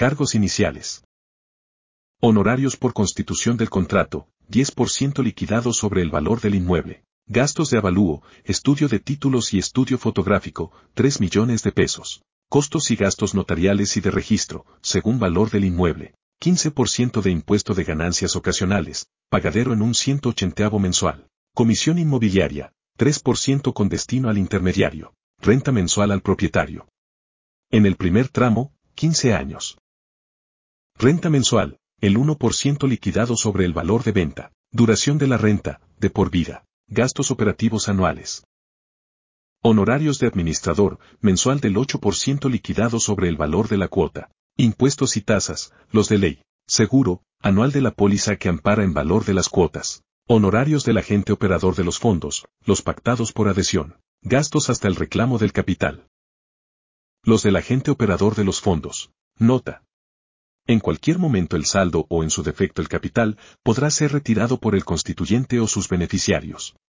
Cargos iniciales. Honorarios por constitución del contrato, 10% liquidados sobre el valor del inmueble. Gastos de avalúo, estudio de títulos y estudio fotográfico, 3 millones de pesos. Costos y gastos notariales y de registro, según valor del inmueble. 15% de impuesto de ganancias ocasionales, pagadero en un 180avo mensual. Comisión inmobiliaria, 3% con destino al intermediario. Renta mensual al propietario. En el primer tramo, 15 años. Renta mensual, el 1% liquidado sobre el valor de venta. Duración de la renta, de por vida. Gastos operativos anuales. Honorarios de administrador, mensual del 8% liquidado sobre el valor de la cuota. Impuestos y tasas, los de ley. Seguro, anual de la póliza que ampara en valor de las cuotas. Honorarios del agente operador de los fondos, los pactados por adhesión. Gastos hasta el reclamo del capital. Los del agente operador de los fondos. Nota. En cualquier momento el saldo o en su defecto el capital podrá ser retirado por el constituyente o sus beneficiarios.